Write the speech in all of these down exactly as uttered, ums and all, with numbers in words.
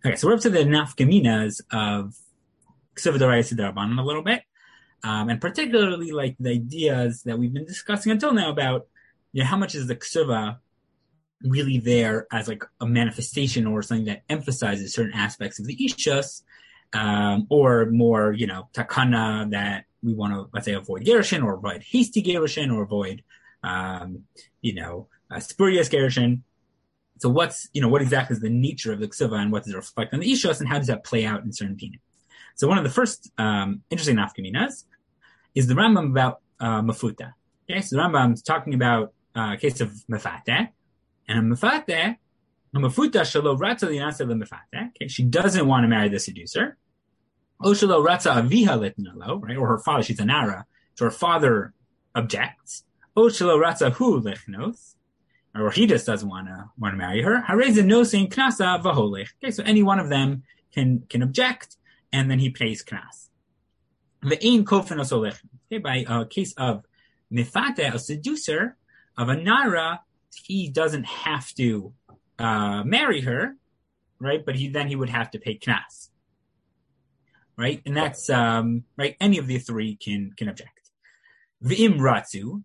Okay, so we're up to the nafkaminas of Ksiva D'Oraisa D'Rabbanan a little bit, um, and particularly like the ideas that we've been discussing until now about, you know, how much is the Ksiva really there as like a manifestation or something that emphasizes certain aspects of the Ishus, um, or more, you know, takana that we want to, let's say, avoid gerushin or avoid hasty gerushin or avoid, um, you know, uh, spurious gerushin. So what's, you know, what exactly is the nature of the ksiva and what does it reflect on the ishus and how does that play out in certain dinim? So one of the first um, interesting nafkaminas is the Rambam about uh, mafuta. Okay, so the Rambam is talking about uh, a case of mefate, and a mefate, a mafuta shelo ratza linasa lemefate. Okay, she doesn't want to marry the seducer. O shelo ratza aviha litnalo, right, or her father, she's a nara, so her father objects. O shelo ratza hu lichnos. Or he just doesn't want to want to marry her. Hareza no saying knasa vaholech. Okay, so any one of them can can object, and then he pays knas. Ve'ein kofen osolech. Okay, by a case of mifate, a seducer of a nara, he doesn't have to uh, marry her, right? But he then he would have to pay knas, right? And that's um, right. Any of the three can can object. Ve'im ratzu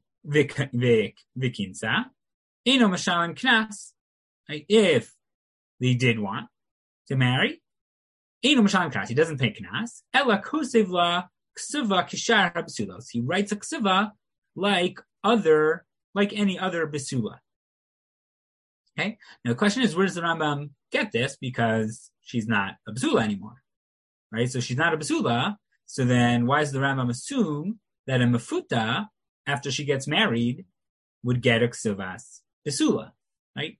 v'kinsa. Eno mashalim knas, if they did want to marry, eno mashalim knas, he doesn't pay knas. Ela kosev la ksuva kishar habsulos. He writes a ksuva like other, like any other besula. Okay. Now the question is, where does the Rambam get this? Because she's not a besula anymore, right? So she's not a besula. So then, why does the Rambam assume that a mafuta, after she gets married, would get a ksuvas besula, right?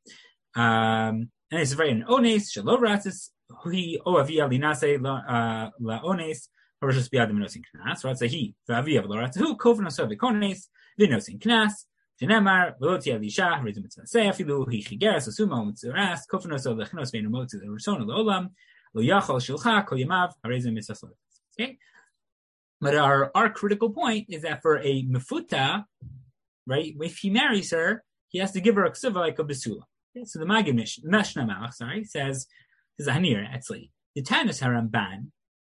Um, and it's very an ones shelo ratzis hui o avia linase la la ones harishus biadim nosin knas ratza he v'avia v'lo ratzis hu kofen osav v'kones v'nosin knas v'nemar v'loti alisha harizim mitzvaseh afilu hi chigeres asuma mitzuras kofen osav lechnos ve'enu motzi l'rishon l'olam lo yachol shilcha kol yamav harizim mitzvaseh. Okay, but our our critical point is that for a mefuta, right, if he marries her, he has to give her a ksuva like a besula. Okay, so the Magid Meshna Malach, sorry, says, "This is a hanir actually. The Tanis Haramban,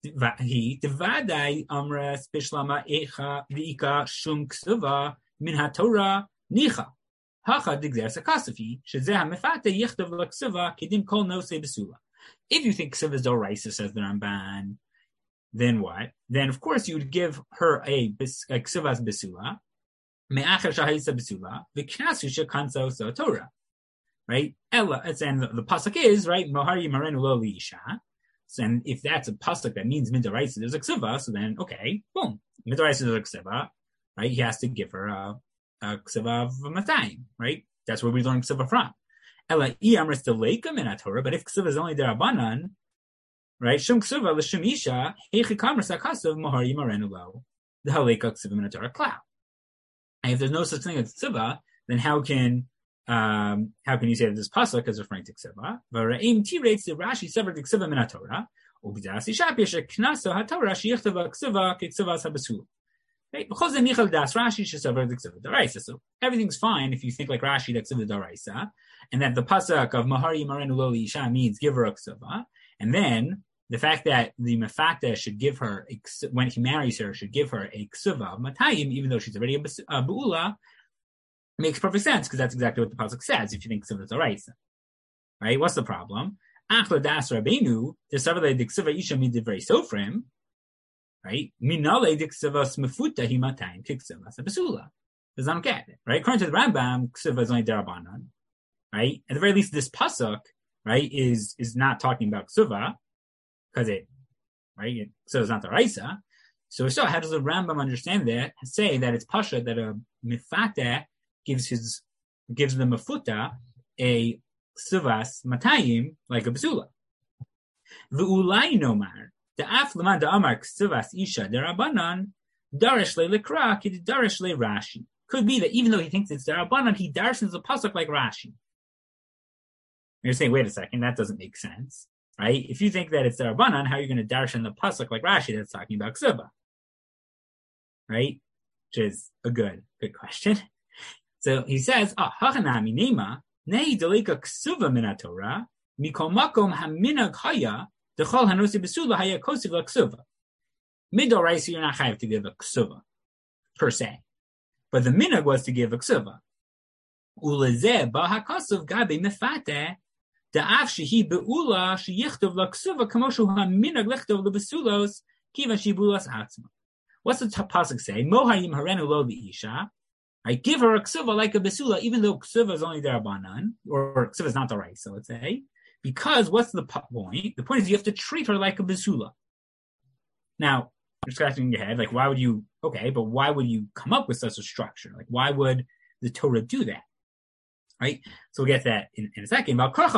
he devadai amres bishlama echa v'ika shum ksuva min haTorah nicha hacha digzer sakasafi shezeh hamefate yichtav l'ksuva kedim kol nose besula." If you think ksuva is doraisa, says the Ramban, then what? Then of course you would give her a, a ksuvas besula. Me'acher shahisa besula, v'knasu shekanso so Torah, right? Ella, and the, the pasuk is right. Mohari marenu lo liisha. So, and if that's a pasuk that means midoraisa, there's a ksuva. So then, okay, boom, midoraisa there's a ksuva, right? He has to give her a, a ksuva of matayim, right? That's where we learn ksuva from. Ella i amres deleka min Torah, but if ksuva is only derabanan, right? Shum ksuva l'shum isha heichi kamers akasav mohari marenu lo the haleka ksuva min Torah klau. And if there's no such thing as ksiva, then how can um, how can you say that this pasuk is referring to ksiva? V'ra'im tirates the Rashi severed the ksiva min haTorah. Ubidasi shapish knaso haTorah sheyichtava ksiva k'ksivas habesul. Right? Because the nichal das Rashi shesevered the ksiva daraisa. So everything's fine if you think like Rashi that ksiva daraisa, and that the pasuk of Mahari Marenu Lo Isha means give her a ksiva, and then the fact that the mefata should give her, a, when he marries her, should give her a ksuva of matayim, even though she's already a, a bu'ula, makes perfect sense, because that's exactly what the pasuk says, if you think ksuva is alright. Right? What's the problem? Achla das rabbeinu, desavale de ksuva isha mi divrei sofrim, right? Minale de ksuvas mefuta hi matayim kiksuvas a besula. Does not get it, right? According to the Rambam, ksuva is only derabanan, right? At the very least, this pasuk, right, is, is not talking about ksuva, because it, right, it, so it's not the Raisa. So, so how does the Rambam understand that? Say that it's pasha that a mifate gives his gives the mafuta a suvas matayim like a besula. V'ulai nomar the af leman da amar suvas isha derabanan darish le lekra ki darish le Rashi. Could be that even though he thinks it's derabanan, he darshans a pasuk like Rashi. You're saying, wait a second, that doesn't make sense. Right? If you think that it's the Rabbanan, how are you going to darshan the pasuk like Rashi that's talking about ksuva? Right? Which is a good, good question. So he says, "Ah, hachanami nema nei deleka ksuva min haTorah Mikol makom haminag haya dechol hanosi besula haya kosiv l'ksuva. Midoraisa, you're not chayav to give a ksuva per se, but the minhag was to give a ksuva. Ulezeh bahakasuv gabe mefate da'af shehi beula sheyichtov l'ksuva kamoshu haminag lichtov l'besulos kiva shibulas atzma. What's the pasuk say? Mohayim harenu lo v'isha. I give her a ksuva like a besula, even though ksuva is only derabanan, or ksuva is not the right, so let's say. Because what's the point? The point is you have to treat her like a besula. Now, you're scratching your head, like why would you, okay, but why would you come up with such a structure? Like why would the Torah do that? Right? So we'll get that in, in a second.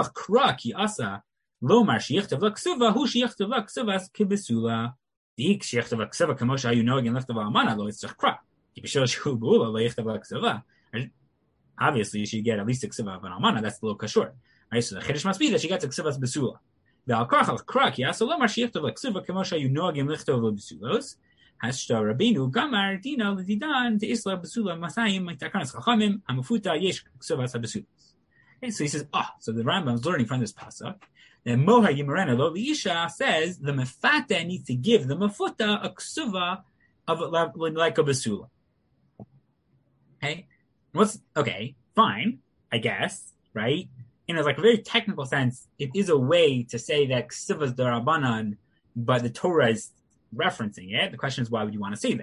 Obviously, she get at least a ksiva of an almana. That's a little kashur. Right? So the chiddush must be that she gets a ksiva besula. The alkarchal krak yasolomar sheyichtov l'ksiva kamosha you nogim lichtov l'besulos. Hashta Rabbeinu gamar dina l'didan teisla besula masayim takanas chachamim hamufuta yesh ksivas habesulos. Okay, so he says, ah, oh, so the Rambam is learning from this pasuk. Then Moha Yimarena Lo L'Isha says the mefata needs to give the mefuta a ksuva of like a besula. Okay, what's okay? Fine, I guess, right? In a like a very technical sense, it is a way to say that ksuva is derabanan, but the Torah is referencing it. The question is, why would you want to say that?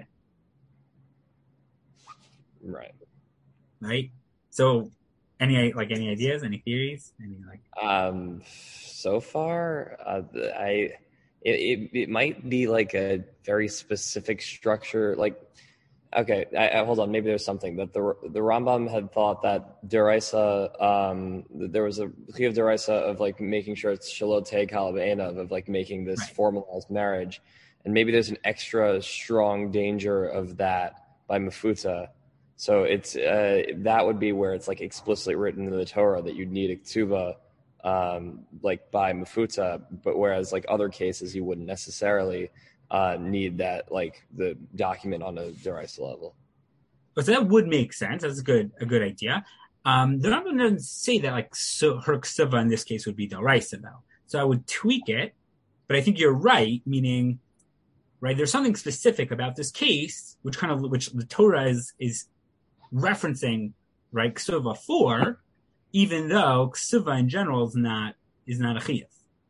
Right. Right. So, any like any ideas, any theories, any like? Um. So far, uh, I it, it it might be like a very specific structure. Like, okay, I, I, hold on. Maybe there's something that the the Rambam had thought that deraisa. Um, there was a chiyuv deraisa of like making sure it's shalot teg halabeinav of like making this right. formalized marriage, and maybe there's an extra strong danger of that by mefuta. So it's uh, that would be where it's like explicitly written in the Torah that you'd need a ktuva. Um, like by mefuta, but whereas like other cases you wouldn't necessarily uh, need that like the document on a deraisa level. But so that would make sense. That's a good a good idea. Um, the Rambam doesn't say that like so her ksuva in this case would be deraisa though. So I would tweak it, but I think you're right. Meaning, right? There's something specific about this case, which kind of which the Torah is is referencing, right? Ksuva for. Even though ksuva in general is not is not a chiyuv.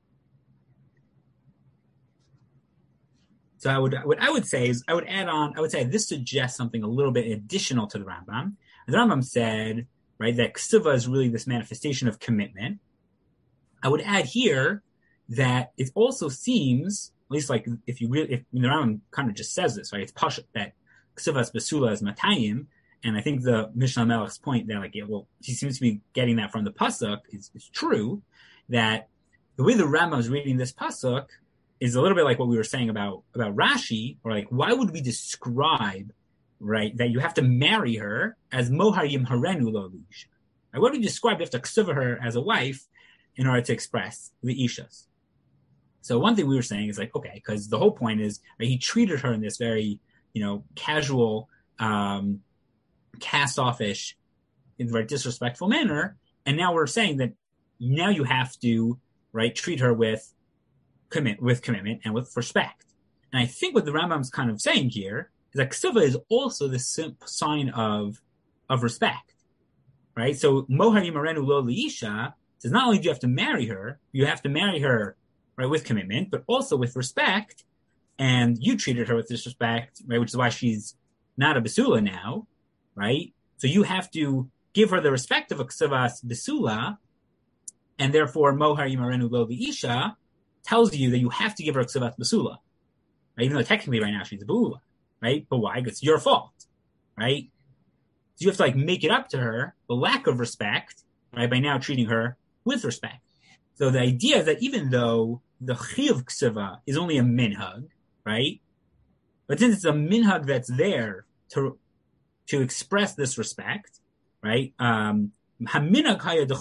So I would what I would say is I would add on I would say this suggests something a little bit additional to the Rambam. The Rambam said right that ksuva is really this manifestation of commitment. I would add here that it also seems at least like if you really if the Rambam kind of just says this right it's pashut that ksuvas besula is matayim. And I think the Mishnah Melech's point that, like, yeah, well, he seems to be getting that from the pasuk is, is true. That the way the Rambam is reading this pasuk is a little bit like what we were saying about about Rashi, or like, why would we describe, right, that you have to marry her as Mohayim Harenu Lo L'Isha? Why would we describe you have to ksuva her as a wife in order to express the ishas? So one thing we were saying is like, okay, because the whole point is right, he treated her in this very, you know, casual. Um, cast-off-ish in a very disrespectful manner, and now we're saying that now you have to right treat her with commit with commitment and with respect. And I think what the Rambam's kind of saying here is that ksuva is also the sign of of respect, right? So Mohar Yimarenu Lo L'Isha says not only do you have to marry her, you have to marry her right with commitment, but also with respect. And you treated her with disrespect, right? Which is why she's not a besula now. Right? So you have to give her the respect of a ksuvas besula, and therefore Mohar Yimarenu Lo L'Isha tells you that you have to give her a ksuvas besula. Right? Even though technically right now she's a beula. Right? But why? Because it's your fault. Right? So you have to like make it up to her, the lack of respect, right, by now treating her with respect. So the idea is that even though the chiyuv ksuva is only a minhag, right? But since it's a minhag that's there to to express this respect, right? Um, so the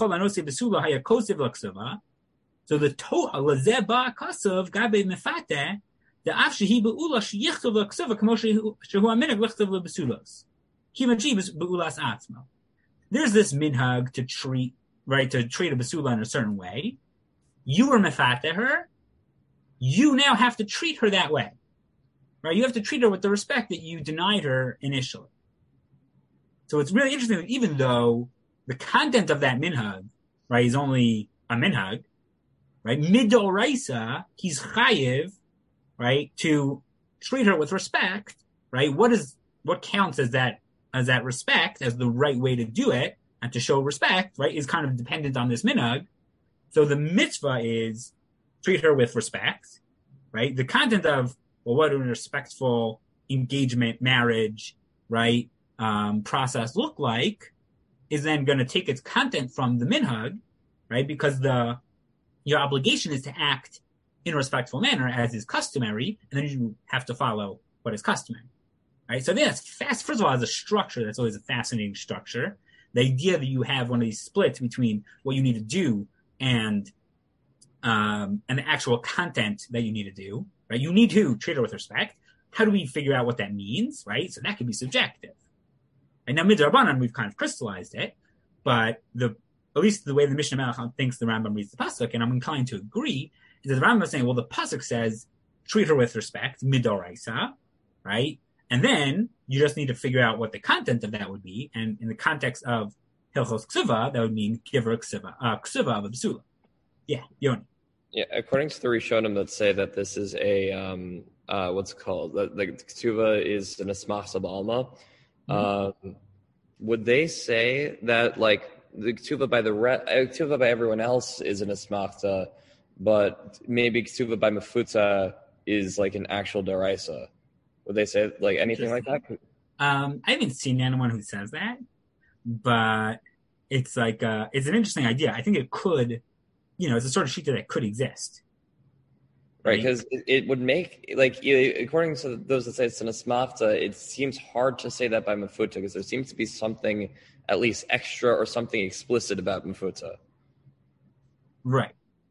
Torah lazeba kasav gabe mefate the afshehi beula sheyichtov l'ksuva kamo shehu aminag lichtov lebesulos kivanchi beulas atzmo. There's this minhag to treat right to treat a besula in a certain way, you were mefate her, you now have to treat her that way. Right? You have to treat her with the respect that you denied her initially. So it's really interesting that even though the content of that minhag, right, is only a minhag, right, midoraisa, he's chayiv, right, to treat her with respect, right? What is what counts as that as that respect, as the right way to do it, and to show respect, right, is kind of dependent on this minhag. So the mitzvah is treat her with respect, right? The content of, well, what a respectful engagement, marriage, right, um, process look like is then going to take its content from the minhag, right? Because the your obligation is to act in a respectful manner as is customary, and then you have to follow what is customary, right? So I think that's fast. First of all, as a structure, that's always a fascinating structure. The idea that you have one of these splits between what you need to do and um, and the actual content that you need to do, right? You need to treat her with respect. How do we figure out what that means, right? So that could be subjective. And now midrabanan, we've kind of crystallized it, but the at least the way the Mishnah Melech thinks the Rambam reads the pasuk, and I'm inclined to agree, is that the Rambam is saying, well, the pasuk says treat her with respect, midoraisa, right? And then you just need to figure out what the content of that would be, and in the context of Hilchos Ksuva, that would mean give her ksuva, uh, ksuva of a psula. Yeah, Yoni. Yeah, according to the Rishonim that say that this is a um, uh, what's it called the, the ksuva is an asmachta b'alma. Mm-hmm. Um, would they say that like the ksuva by the re- ksuva by everyone else is an asmachta, but maybe ksuva by mefuta is like an actual daraisa? Would they say like anything like that? Um, I haven't seen anyone who says that, but it's like uh, it's an interesting idea. I think it could, you know, it's a sort of shita that could exist. Right, because it, it would make, like, according to those that say it's an asmafta, it seems hard to say that by mefuta, because there seems to be something at least extra or something explicit about mefuta. Right.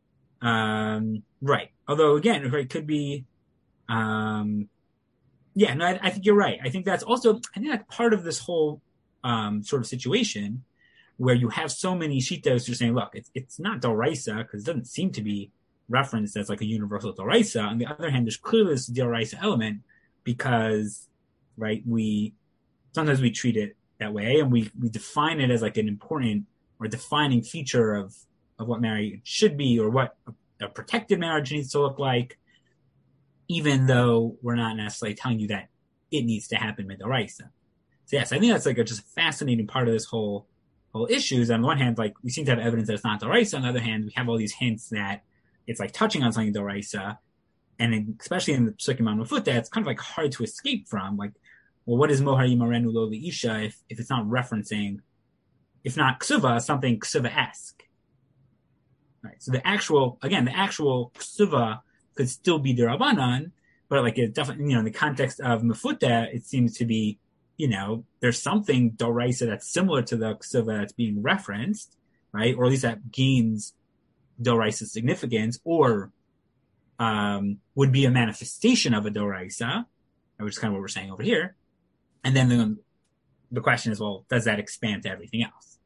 Um, right. Although, again, it could be, um, yeah, no, I, I think you're right. I think that's also, I think that's part of this whole um, sort of situation where you have so many shitas who're saying, look, it's, it's not doraisa, because it doesn't seem to be referenced as like a universal doraisa. On the other hand, there's clearly this doraisa element because, right, we sometimes we treat it that way and we, we define it as like an important or defining feature of, of what marriage should be or what a, a protected marriage needs to look like, even though we're not necessarily telling you that it needs to happen with doraisa. So yes, I think that's like a just a fascinating part of this whole whole issues. On the one hand, like we seem to have evidence that it's not doraisa. On the other hand, we have all these hints that it's like touching on something doraisa, and especially in the Psukim on Mefuta, it's kind of like hard to escape from. Like, well, what is Mohar Yimarenu Lo Isha if if it's not referencing, if not ksuva, something ksuva-esque? Right. So the actual, again, the actual ksuva could still be derabanan, but like it definitely, you know, in the context of Mefuta, it seems to be, you know, there's something doraisa that's similar to the ksuva that's being referenced, right? Or at least that gains doraisa significance, or um, would be a manifestation of a doraisa, which is kind of what we're saying over here. And then the, the question is, well, does that expand to everything else?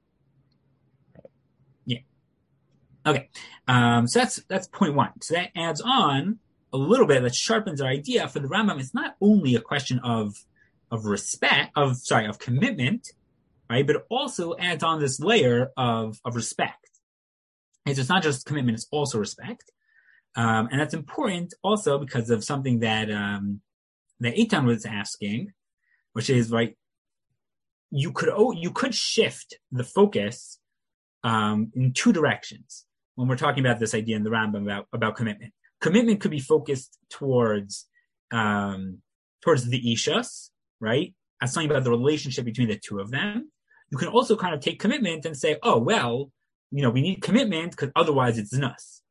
Yeah. Okay. Um, so that's that's point one. So that adds on a little bit, that sharpens our idea for the Rambam. It's not only a question of of respect, of sorry, of commitment, right? But it also adds on this layer of of respect. And so it's not just commitment, it's also respect. Um, and that's important also because of something that um, that Eitan was asking, which is, right, you could oh, you could shift the focus um, in two directions when we're talking about this idea in the Rambam about, about commitment. Commitment could be focused towards um, towards the Ishas, right? As something about the relationship between the two of them. You can also kind of take commitment and say, oh, well, you know, we need commitment because otherwise it's znus,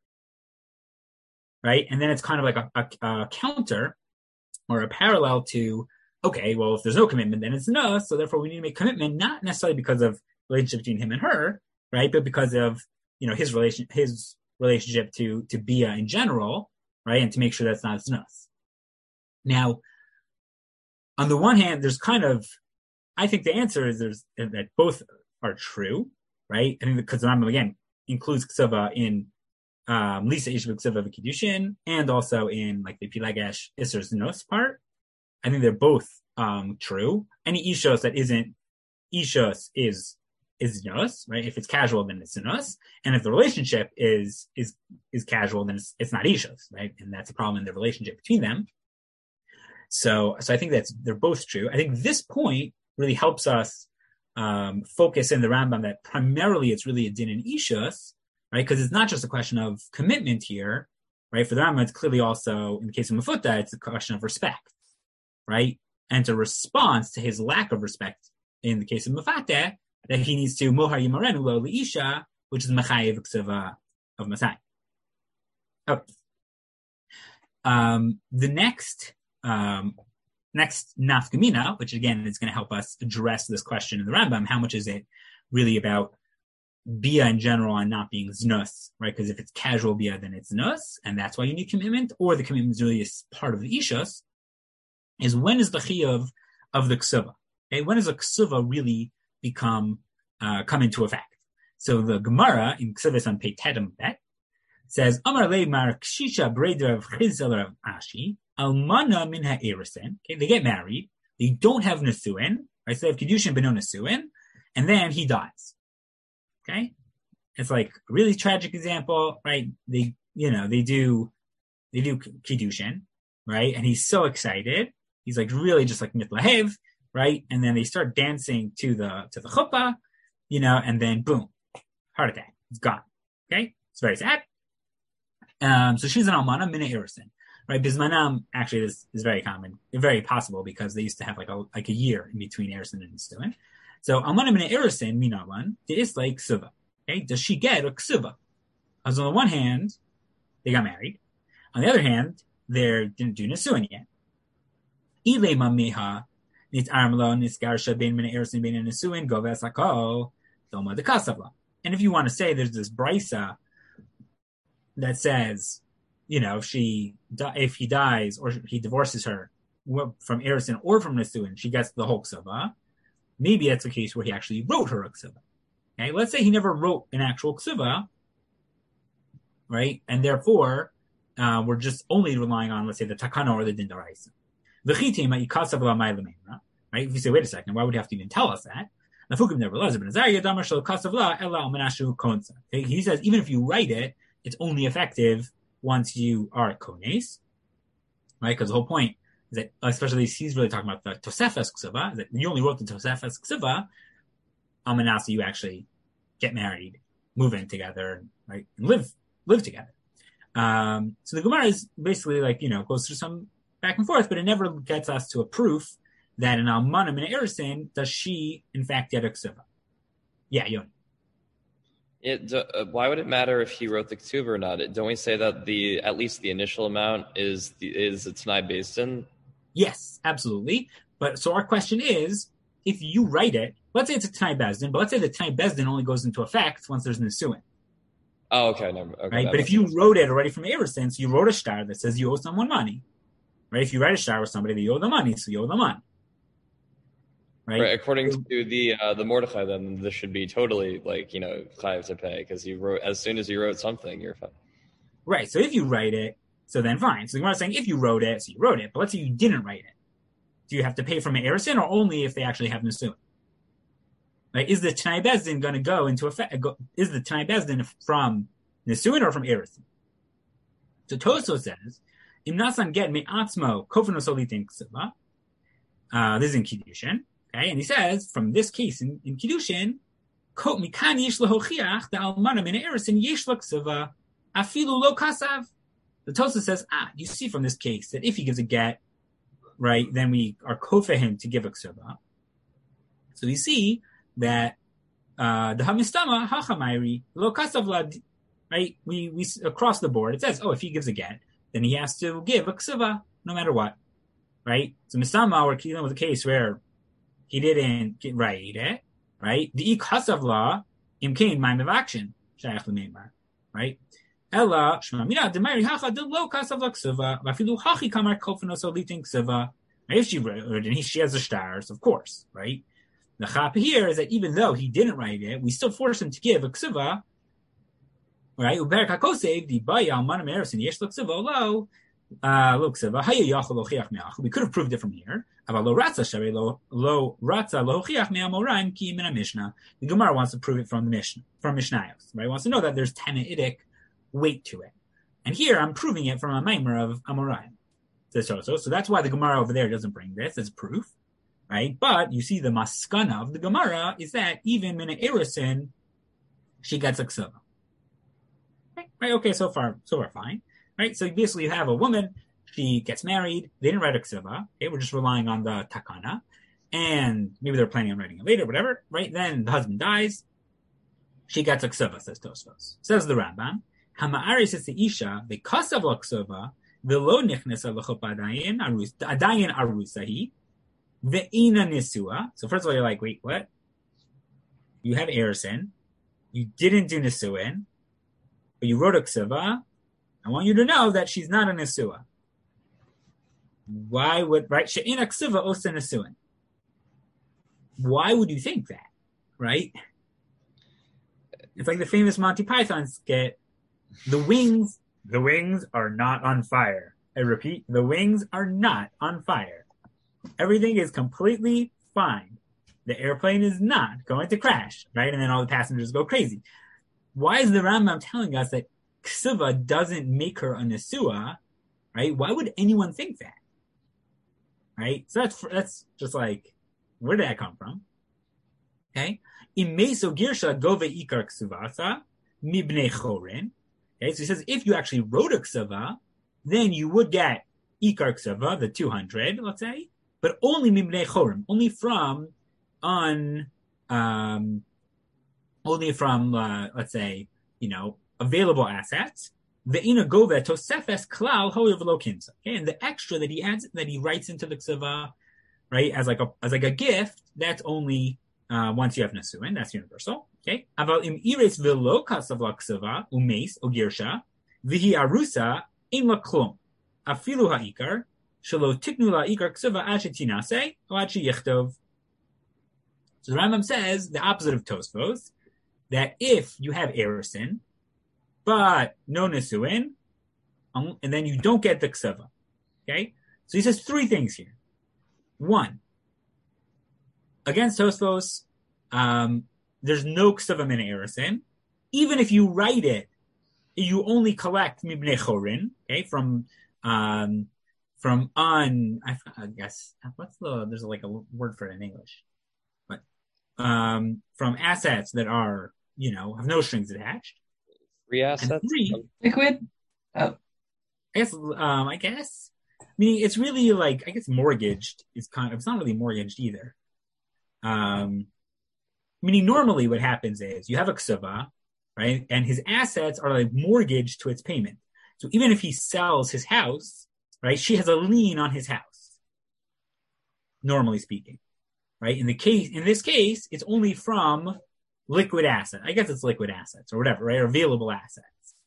right? And then it's kind of like a, a, a counter or a parallel to, okay, well, if there's no commitment, then it's znus, so therefore we need to make commitment, not necessarily because of relationship between him and her, right? But because of, you know, his relation, his relationship to, to Bia in general, right? And to make sure that's not znus. Now, on the one hand, there's kind of, I think the answer is there's that both are true, right? I think because the Rambam, again, includes ksuva in um, Lisa Ish V'Ksiva V'Kiddushin, and also in like the Pilagesh Isser Znos part. I think they're both um, true. Any Ishos that isn't Ishos is is Znos, right? If it's casual, then it's Znos. And if the relationship is is is casual, then it's, it's not Ishos, right? And that's a problem in the relationship between them. So, so I think that's they're both true. I think this point really helps us um, focus in the Rambam that primarily it's really a din in Ishos, right? Because it's not just a question of commitment here, right? For the Rambam, it's clearly also, in the case of Mefuta, it's a question of respect, right? And a response to his lack of respect in the case of Mefateh, that he needs to Mohar Yimarenu Lo Liisha, which is Mechayev Ksiva of Masai. Okay. Um, the next um, next nafkamina, which again is going to help us address this question in the Rambam, how much is it really about bia in general and not being znus, right? Because if it's casual bia, then it's znus, and that's why you need commitment, or the commitment is really a part of the ishus, is when is the chiyuv of the ksuva? Okay, when does a ksuva really become uh, come into effect? So the Gemara in Ksuvas on Pei Tedem Bet says, Amar le mar kshisha breder of Chizal of Ashi, almana min ha'eresen. Okay, they get married, they don't have nesuin, right? So they have kiddushin but no nesuin, and then he dies. Okay, it's like a really tragic example, right? They, you know, they do, they do kiddushin, right? And he's so excited, he's like really just like mitlahev, right? And then they start dancing to the to the chuppah, you know, and then boom, heart attack, it's gone. Okay, it's very sad. Um, so she's an almana mina erison, right? Bismanam actually is, is very common, very possible because they used to have like a like a year in between erison and nesuin. So almana mina erison mina one is like ksuva. Okay, does she get a ksuva? Because on the one hand, they got married. On the other hand, they didn't do nesuin yet. Ile mameha nit armlo nisgarsha ben mina erison ben nesuin goves hakol doma de kasavla. And if you want to say there's this brisa that says, you know, if she, if he dies or he divorces her from erison or from nesuin, she gets the whole ksuva. Maybe that's a case where he actually wrote her a ksuva. Okay, let's say he never wrote an actual ksuva, right? And therefore, uh, we're just only relying on, let's say, the takana or the din daraisa. Right? If you say, wait a second, why would he have to even tell us that? Okay, he says, even if you write it, it's only effective once you are at kones, right? Because the whole point is that, especially he's really talking about the tosefes ksuva, that you only wrote the tosefes ksuva, almanasa you actually get married, move in together, right, and live live together. Um, so the Gemara is basically like, you know, goes through some back and forth, but it never gets us to a proof that an almana min erison does she in fact get a ksuva. Yeah, Yoni. It, uh, why would it matter if he wrote the ksuva or not? Don't we say that the at least the initial amount is the, is a Tanai Basin? Yes, absolutely. But so our question is, if you write it, let's say it's a Tanai Bezdin, but let's say the Tanai Bezdin only goes into effect once there's nesuin. Oh, okay. No, okay right? But if you sense. wrote it already from erison, so you wrote a shtar that says you owe someone money, right? If you write a shtar with somebody that you owe the money, so you owe the money. Right? Right, according to the uh, the Mordechai, then this should be totally like, you know, chayav to pay because you wrote as soon as you wrote something, you're fine. Right. So if you write it, so then fine. So the Gemara is saying if you wrote it, so you wrote it. But let's say you didn't write it. Do you have to pay from an erison or only if they actually have nesuin? Like, is the Tanai Bezdin going to go into effect? Is the Tanai Bezdin from nesuin or from erison? So Toso says, "Im nasan get me'atzmo kofanos olitin ksuva." Uh, this is in Kiddushin. Okay, and he says, from this case in, in Kiddushin, mikan yesh lehochiach the almana min erison yesh l'ksuva afilu lo kasav. The Tosa says, ah, you see from this case that if he gives a get, right, then we are kofa him to give a ksuva. So we see that uh, the hamistama hachamayri lo kasav lad, right? We we across the board it says, oh, if he gives a get, then he has to give a ksuva no matter what, right? So mistama we're dealing with a case where he didn't get write it, right? The ikasav law imkain ma'im of action shayach l'meimar, right? Ella shmamina demari hacha de lo kasav l'ksuva vafilu hachi kamar kofanos olitin ksuva. If she wrote it and he, she has the stars, of course, right? The chap here is that even though he didn't write it, we still force him to give a ksuva, right? Uber kakosev the baya almana me'erisin yesh l'ksiva lo uh l'ksiva haya yachol lochiach me'ach. We could have proved it from here. Aval lo ratza shavei lo lo ratza lochiach me'amoraim ki min Mishnah. The Gemara wants to prove it from the Mishnah, from Mishnayos, right? It wants to know that there's Tannaitic weight to it. And here I'm proving it from a mimer of Amoraim. So, so, so that's why the Gemara over there doesn't bring this as proof, right? But you see the maskana of the Gemara is that even Mina Erisin, she gets a ksuva. Right? right? Okay, so far, so far fine. Right? So basically you have a woman, she gets married, they didn't write a ksuva, okay? We're just relying on the takana, and maybe they're planning on writing it later, whatever, right? Then the husband dies, she gets a ksuva, says Tosfos. Says the Rambam, Hama'aris is the Isha, the kasav la ksuva, V'lo nichnesa l'chuppah adayin arus adayin arusahi ve'ina nisua. So first of all, you're like, wait, what? You have erisin, you didn't do nisuin, but you wrote a ksuva. I want you to know that she's not a nisua. Why would right? She'ina ksuva osa nisuin. Why would you think that? Right? It's like the famous Monty Python skit. The wings. The wings are not on fire. I repeat, the wings are not on fire. Everything is completely fine. The airplane is not going to crash, right? And then all the passengers go crazy. Why is the Rambam telling us that ksuva doesn't make her a nesua, right? Why would anyone think that? Right? So that's that's just like, where did that come from? Okay? Imeso girsha gove ikar ksuvasa mibnei chorin. Okay, so he says if you actually wrote a ksuva, then you would get ikar ksuva, the two hundred, let's say, but only mibnei chorim, only from on, um, only from uh, let's say, you know, available assets. The ina gove tosefes klal hoyev lo kinsa. Okay, and the extra that he adds, that he writes into the ksuva, right, as like a as like a gift, that's only uh, once you have nesuin, that's universal. Okay, aval im ires velo kasav la ksuva umeis o girsha vihi arusa in la klum afilu ha'ikar shelo tiknu la ikar ksuva ashet tinase o ashet yichtov. So the Rambam says the opposite of Tosfos, that if you have erisin but no nesuin, um, and then you don't get the ksuva. Okay, so he says three things here. One, against Tosfos, um, there's no ksuva min erisin. Even if you write it, you only collect mibnei chorin, okay, from um, from on. I, I guess what's the there's like a word for it in English, but um, from assets that are, you know, have no strings attached. Free assets, three, liquid. Oh, I guess. Um, I guess. Meaning it's really like, I guess mortgaged is kind of, it's not really mortgaged either. Um, meaning normally what happens is you have a ksuva, right? And his assets are like mortgaged to its payment. So even if he sells his house, right, she has a lien on his house. Normally speaking, right? In the case, in this case, it's only from liquid asset. I guess it's liquid assets or whatever, right? Or available assets.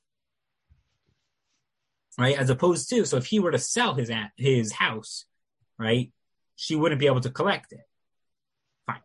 Right, as opposed to, so if he were to sell his his house, right, she wouldn't be able to collect it. Fine.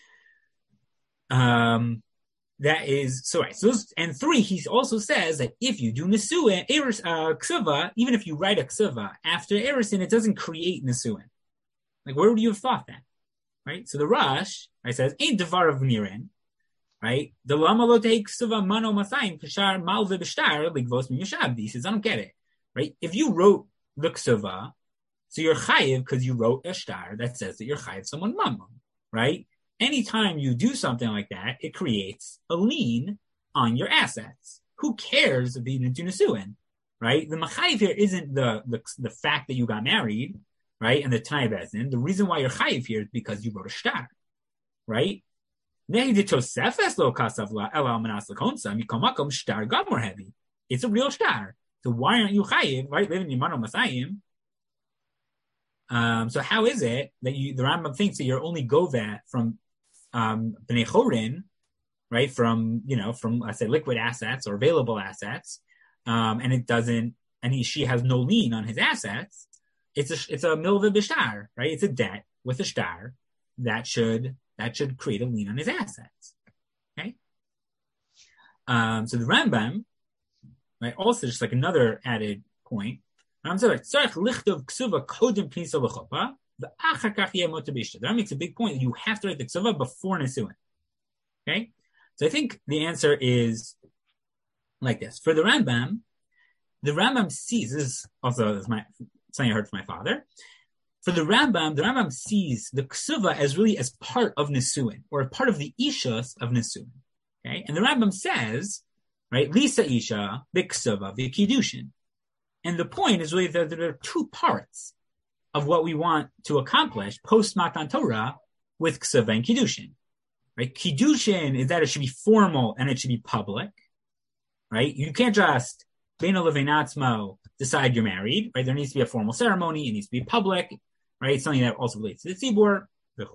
Um, that is so right. So those, and three, he also says that if you do nesuin, eris uh, ksuva, even if you write a ksuva after erisin, it doesn't create nesuin. Like, where would you have thought that? Right. So the Rush, right, says ain't devar of nirin. Right. The lama lo take ksuva mano masayim kashar malve b'shtar ligvos miyashabdi. He says I don't get it. Right? If you wrote the ksuva, so you're chayiv because you wrote a shtar that says that you're chayiv someone mamon, right? Anytime you do something like that, it creates a lien on your assets. Who cares if you didn't do nesuin, right? The machayiv here isn't the, the the fact that you got married, right? And the Tanai Bezin. The reason why you're chayiv here is because you wrote a shtar, right? It's a real shtar. So why aren't you chayiv, right? Living in Mano Masayim. Um, so how is it that you, the Rambam thinks that you're only goveh from um, Bnei Chorin, right? From, you know, from, let's say, liquid assets or available assets, um, and it doesn't, and he, she has no lien on his assets. It's a, it's a milveh b'shtar, right? It's a debt with a shtar that should, that should create a lien on his assets. Okay? Um, so the Rambam, right? Also, just like another added point. The Ram makes a big point that you have to write the ksuva before Nisuin. Okay? So I think the answer is like this. For the Rambam, the Rambam sees, this is also this is my, something I heard from my father. For the Rambam, the Rambam sees the ksuva as really as part of Nisuin, or part of the ishas of Nisuin. Okay? And the Rambam says, right, Lisa Isha, Biksuva, Vikidushin. And the point is really that there are two parts of what we want to accomplish post Matan Torah with Ksuva and Kiddushin. Right? Kiddushin is that it should be formal and it should be public. Right? You can't just Beino Levenatzmo decide you're married. Right? There needs to be a formal ceremony. It needs to be public. Right? Something that also relates to the Tzibur.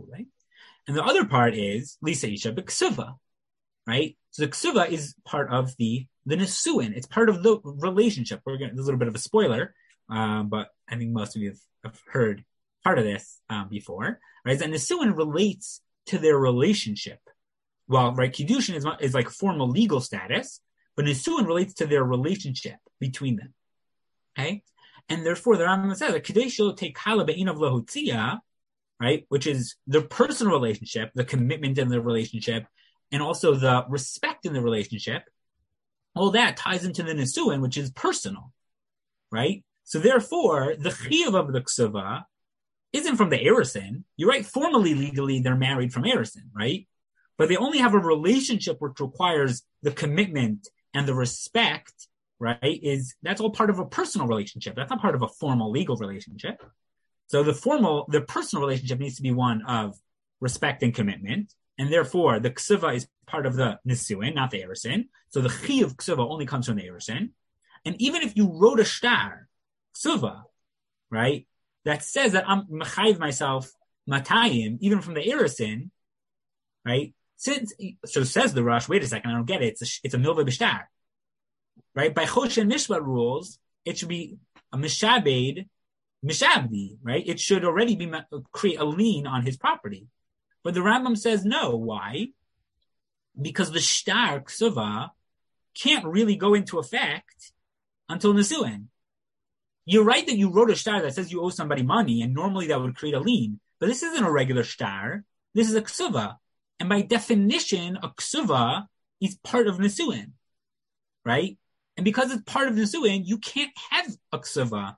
And the other part is Lisa Isha B'Ksuva. Right? So the Ksuva is part of the the Nesuin. It's part of the relationship. We're going. There's a little bit of a spoiler, um, but I think most of you have, have heard part of this um, before. Right? That Nesuin relates to their relationship. Well, right, Kiddushin is is like formal legal status, but Nesuin relates to their relationship between them. Okay, and therefore the Rambam says that Kadeshlo take Kala Be'inav Lahutzia, right, which is their personal relationship, the commitment in the relationship, and also the respect in the relationship. All that ties into the Nesuin, which is personal, right? So therefore, the Chiyuv of the Ksuva isn't from the Erisin. You're right, formally, legally, they're married from Erisin, right? But they only have a relationship which requires the commitment and the respect, right? Is that's all part of a personal relationship. That's not part of a formal legal relationship. So the formal, the personal relationship needs to be one of respect and commitment. And therefore, the ksuva is part of the Nesuin, not the Erisin. So the chi of ksuva only comes from the Erisin. And even if you wrote a shtar, ksuva, right, that says that I'm mechayiv myself matayim, even from the Erisin, right? Since so says the Rosh, wait a second, I don't get it. It's a, it's a milva b'shtar, right? By Chosh and Mishpat rules, it should be a mishabed, mishabdi, right? It should already be create a lien on his property. But the Rambam says no. Why? Because the shtar ksuva can't really go into effect until Nesuin. You're right that you wrote a shtar that says you owe somebody money, and normally that would create a lien. But this isn't a regular shtar. This is a ksuva. And by definition, a ksuva is part of Nesuin, right? And because it's part of Nesuin, you can't have a ksuva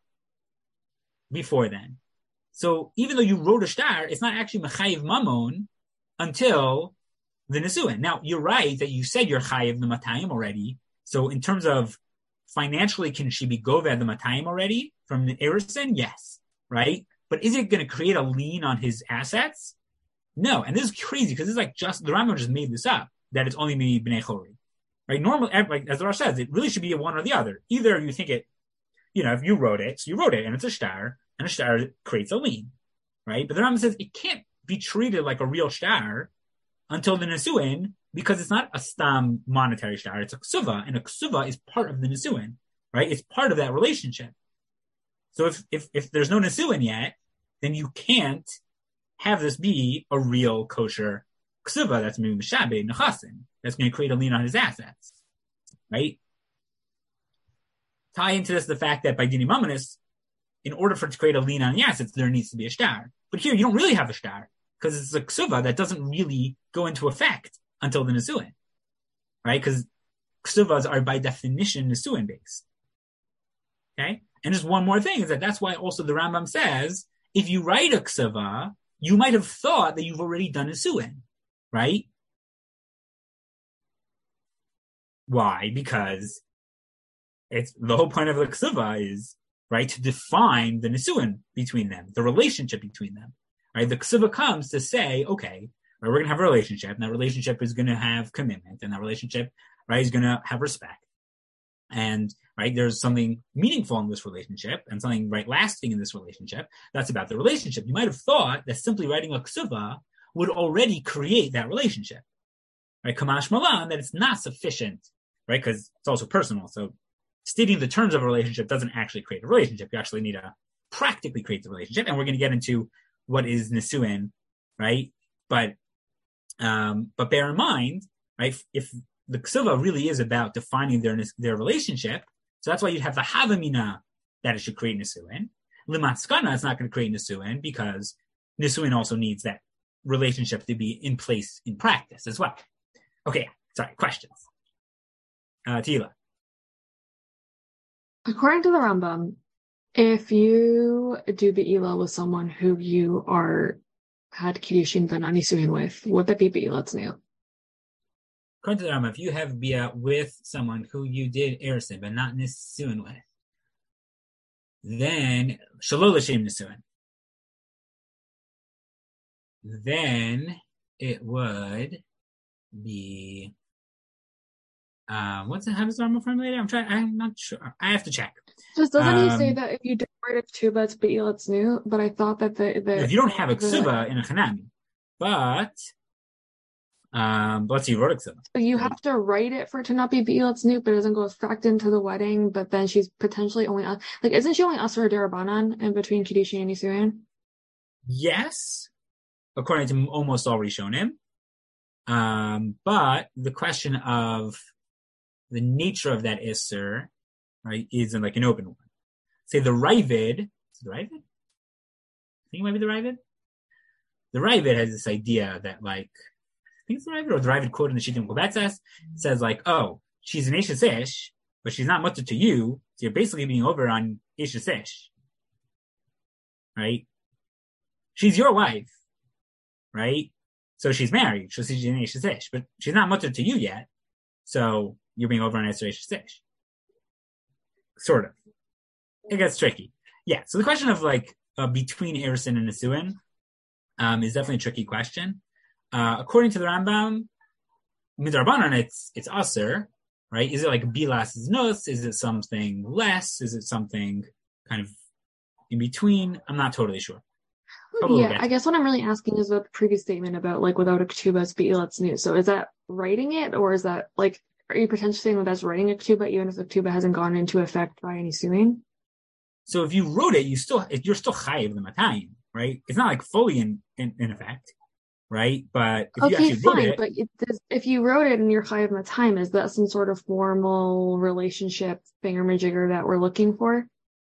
before then. So even though you wrote a shtar, it's not actually mechayiv mamon until the Nesuin. Now, you're right that you said you're chayiv the matayim already. So in terms of financially, can she be goved the matayim already from the Erisin? Yes, right? But is it going to create a lien on his assets? No. And this is crazy because it's like just, the Rambam just made this up, that it's only me b'nei chori. Right? Normally, like, as the Rosh says, it really should be one or the other. Either you think it, you know, if you wrote it, so you wrote it and it's a shtar, and a shtar creates a lien, right? But the Rambam says it can't be treated like a real shtar until the Nesuin, because it's not a stam monetary shtar, it's a ksuva, and a ksuva is part of the Nesuin, right? It's part of that relationship. So if if if there's no Nesuin yet, then you can't have this be a real kosher ksuva that's maybe mishabed nechasim, that's going to create a lien on his assets, right? Tie into this the fact that by dini mamanis, in order for it to create a lien on the assets, there needs to be a shtar. But here, you don't really have a shtar, because it's a ksuva that doesn't really go into effect until the Nesuin, right? Because ksuvas are by definition Nesuin based. Okay? And just one more thing is that that's why also the Rambam says, if you write a ksuva, you might have thought that you've already done Nesuin, right? Why? Because it's the whole point of the ksuva is, right, to define the Nesuin between them, the relationship between them. Right? The ksuva comes to say, okay, right, we're going to have a relationship, and that relationship is going to have commitment, and that relationship, right, is going to have respect. And, right, there's something meaningful in this relationship, and something, right, lasting in this relationship. That's about the relationship. You might have thought that simply writing a ksuva would already create that relationship. Right? Kamash malan, that it's not sufficient, right, because it's also personal. So stating the terms of a relationship doesn't actually create a relationship. You actually need to practically create the relationship. And we're going to get into what is Nesuin, right? But, um, but bear in mind, right, if the ksuva really is about defining their, their relationship, So that's why you'd have the havamina that it should create nisuin. Limaskana is not going to create nisuin because nisuin also needs that relationship to be in place in practice as well. Okay, sorry, questions. Uh, Tila. According to the Rambam, if you do be'ila with someone who you are had kiddushin but not nisuin with, would that be be'ila tzniut? According to the Rambam, if you have bia with someone who you did ersin but not nisuin with, then shalol l'shem nisuin. Then it would be um, what's it? How does the Rambam formulate it? I'm trying. I'm not sure. I have to check. Just doesn't um, he say that if you don't write a k'tuba, it's be'ila tzniut? But I thought that the, the if you don't have a the, ksuba in a chanami, but um, let's see, you wrote a ksuba. you have to write it for it to not be be'ila tzniut, but it doesn't go effect into the wedding. But then she's potentially only like, isn't she only asur derabanan in between kiddushin and nisuin? Yes, according to almost all Rishonim. Um, but the question of the nature of that isser, right, is in like an open one. Say the Ravid, is it the Ravid? I think it might be the Ravid. The Ravid has this idea that like, I think it's the Ravid, or the Ravid quote in the Shittim Kobetzes says like, oh, she's an Eshes Ish, but she's not mutter to you, so you're basically being over on Eshes Ish. Right? She's your wife. Right? So she's married, so she's an Eshes Ish, but she's not mutter to you yet, so you're being over on Eshes Ish. Sort of. It gets tricky. Yeah, so the question of like uh, between Ersin and Nisuin um, is definitely a tricky question. Uh, according to the Rambam, Midrabanan, it's it's Aser, right? Is it like Bilas is Nos? Is it something less? Is it something kind of in between? I'm not totally sure. Probably yeah, I guess what I'm really asking is about the previous statement about like without a k'tuba, it's be'ila tzniut. So is that writing it, or is that like, are you potentially saying that that's writing a k'tuba even if the k'tuba hasn't gone into effect by any suing? So if you wrote it, you still you're still chayiv the matayim, right? It's not like fully in, in, in effect, right? But if okay, you actually fine. wrote it, but it, this, if you wrote it and you're chayiv matayim, is that some sort of formal relationship thingamajigger that we're looking for?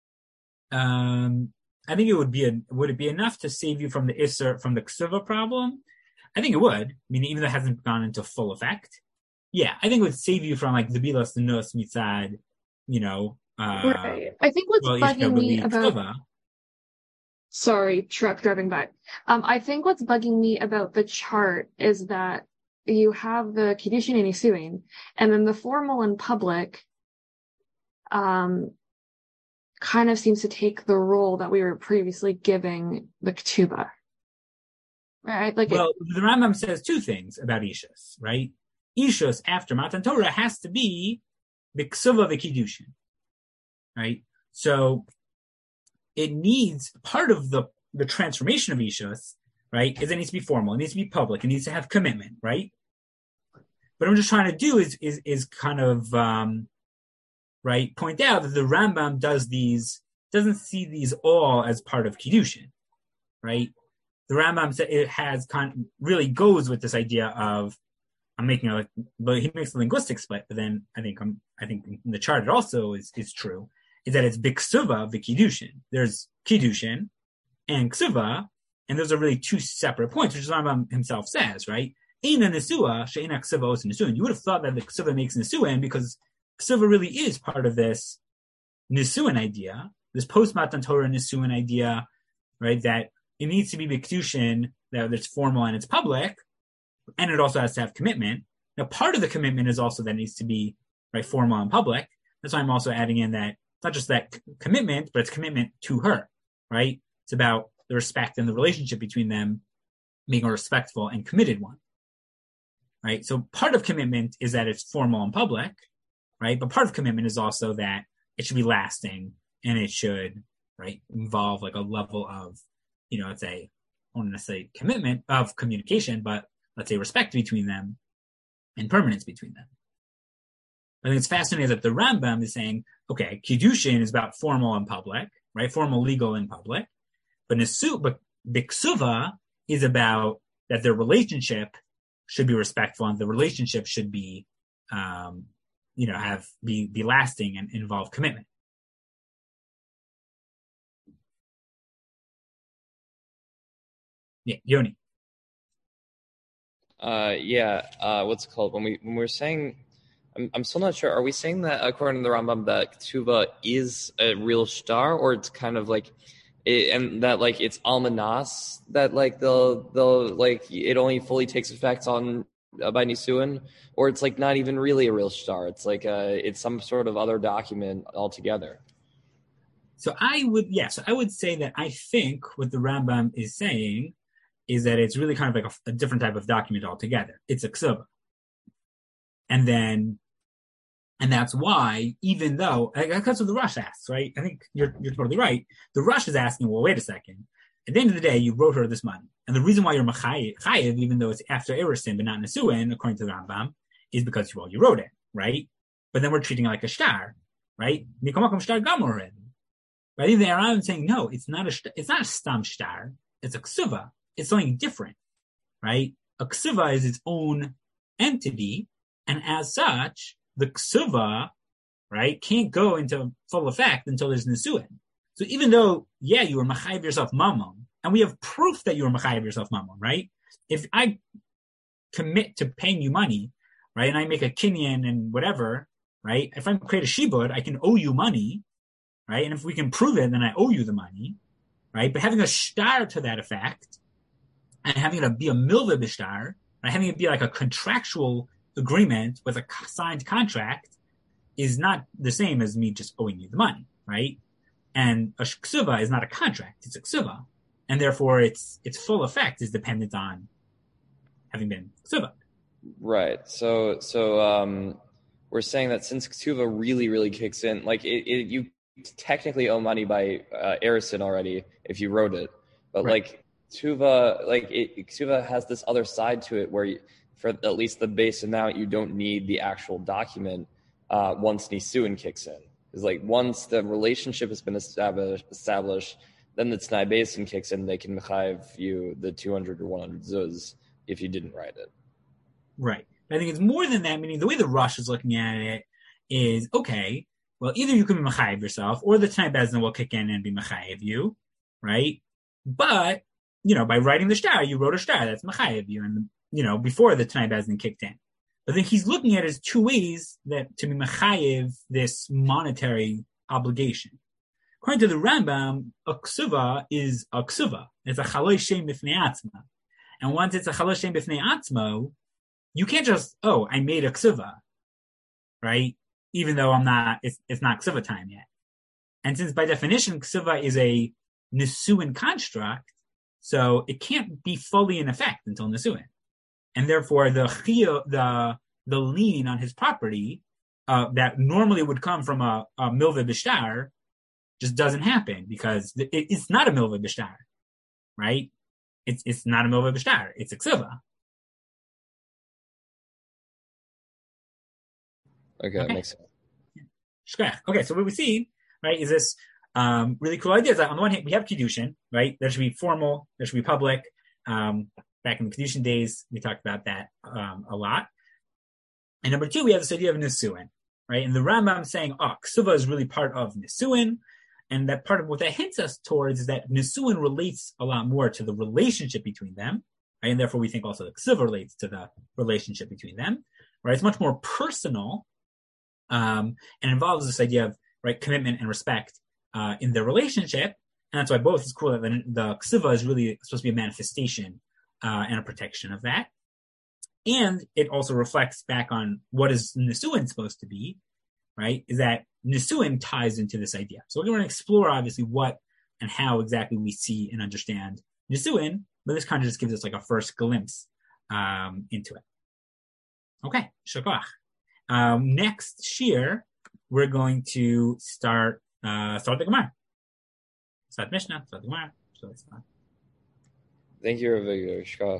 Um, I think it would be a, would it be enough to save you from the isser from the ksuva problem? I think it would. I mean, even though it hasn't gone into full effect, yeah, I think it would save you from like the bilas the nos mitzad, you know. Uh, right. I think what's well, bugging me about ksuva. Sorry, truck driving by. Um, I think what's bugging me about the chart is that you have the kiddushin and nisuin, and then the formal and public, um, kind of seems to take the role that we were previously giving the ketubah. Right? Like, well, it, the Rambam says two things about ishus, right? Ishus after Matan Torah has to be b'ksuva v'kiddushin, right? So it needs part of the the transformation of ishus, right? Is it needs to be formal, it needs to be public, it needs to have commitment, right? But what I'm just trying to do is is is kind of um, right point out that the Rambam does these doesn't see these all as part of kiddushin, right? The Rambam said it has kind of really goes with this idea of I'm making a but he makes a linguistic split, but then I think I'm I think in the chart it also is is true is that it's biksuva v'kiddushin. There's kiddushin and ksuva, and those are really two separate points, which is what Rambam himself says, right? Eina nesua she'ena ksuva os nesuin. You would have thought that the ksuva makes nesuin because ksuva really is part of this nesuin idea, this post Matan Torah nesuin idea, right? That it needs to be b'kedushin, that it's formal and it's public, and it also has to have commitment. Now, part of the commitment is also that it needs to be right formal and public. That's why I'm also adding in that it's not just that c- commitment, but it's commitment to her, right? It's about the respect and the relationship between them being a respectful and committed one, right? So part of commitment is that it's formal and public, right? But part of commitment is also that it should be lasting and it should, right, involve like a level of, you know, let's say, I don't want to say commitment of communication, but let's say respect between them and permanence between them. I think it's fascinating that the Rambam is saying, okay, kiddushin is about formal and public, right? Formal, legal, and public. But nesu, but biksuva is about that their relationship should be respectful and the relationship should be, um, you know, have be be lasting and involve commitment. Yeah, Yoni. Uh, yeah. Uh, what's it called when we when we're saying? I'm I'm still not sure. Are we saying that according to the Rambam that Ketuvah is a real star, or it's kind of like, it, and that like it's almanas that like they'll they'll like it only fully takes effect on uh, by Nisuin, or it's like not even really a real star. It's like uh it's some sort of other document altogether. So I would, yes, yeah, so I would say that I think what the Rambam is saying is that it's really kind of like a, a different type of document altogether. It's a ksuba. And then, and that's why, even though, that's what the Rush asks, right? I think you're you're totally right. The Rush is asking, well, wait a second. At the end of the day, you wrote her this money. And the reason why you're Machayev, even though it's after Erisin, but not Nesuin, according to the Rambam, is because, well, you wrote it, right? But then we're treating it like a star, right? Mikomakom star gamorin. Right? Even the Rambam is saying, no, it's not a, it's not a stam star. It's a ksuva. It's something different, right? A ksuva is its own entity, and as such, the ksuva, right, can't go into full effect until there's nisuin. So even though, yeah, you were machayev yourself mammon, and we have proof that you were machayev yourself mammon, right? If I commit to paying you money, right, and I make a kinyan and whatever, right, if I create a shibud, I can owe you money, right? And if we can prove it, then I owe you the money, right? But having a star to that effect, and having it be a milva b'shtar, and having it be like a contractual agreement with a signed contract, is not the same as me just owing you the money, right? And a ksuva is not a contract; it's a ksuva, and therefore its its full effect is dependent on having been ksuva. Right. So so um, we're saying that since ksuva really really kicks in, like it, it you technically owe money by uh, Erisin already if you wrote it, but right. like. Ksuva, like it, Ksuva has this other side to it where you, for at least the base amount, you don't need the actual document uh, once Nisuin kicks in. It's like once the relationship has been established, established then the T'nai Basin kicks in, they can mechayev you the two hundred or one hundred zuz if you didn't write it. Right. I think it's more than that, meaning the way the Rush is looking at it is, okay, well, either you can be mechayev yourself or the T'nai Basin will kick in and be mechayev you, right? But you know, by writing the star, you wrote a star. That's machayev you, and you know, before the T'nai Basin kicked in. But then he's looking at it as two ways that to be machayev this monetary obligation. According to the Rambam, a ksuva is a ksuva. It's a chaloy shem b'fnei atzma, and once it's a chaloy shem b'fnei atzmo, you can't just oh, I made a ksuva, right? Even though I'm not, it's it's not ksuva time yet. And since by definition ksuva is a nisuin construct, so it can't be fully in effect until Nisuin. And therefore the the the lien on his property uh, that normally would come from a, a milva b'shtar just doesn't happen because it, it's not a milva b'shtar, right? It's it's not a milva b'shtar. It's a ksuva. Okay, that okay. makes sense. Okay, so what we see, right, is this Um, really cool idea is that on the one hand, we have Kiddushin, right? There should be formal, there should be public. Um, back in the Kiddushin days, we talked about that um, a lot. And number two, we have this idea of Nisuin, right? And the Rambam saying, oh, Ksuva is really part of Nisuin. And that part of what that hints us towards is that Nisuin relates a lot more to the relationship between them, right? And therefore we think also that Ksuva relates to the relationship between them, right? It's much more personal um, and involves this idea of, right, commitment and respect Uh, in their relationship, and that's why both is cool that the, the ksuva is really supposed to be a manifestation uh, and a protection of that, and it also reflects back on what is nisuin supposed to be, right? Is that nisuin ties into this idea. So we're going to explore obviously what and how exactly we see and understand nisuin, but this kind of just gives us like a first glimpse um, into it. Okay, shakach. Um, next shir, we're going to start. Uh, start the Gemara. Start Mishnah, start the Gemara. So it's fine. Thank you, Rav Shkach.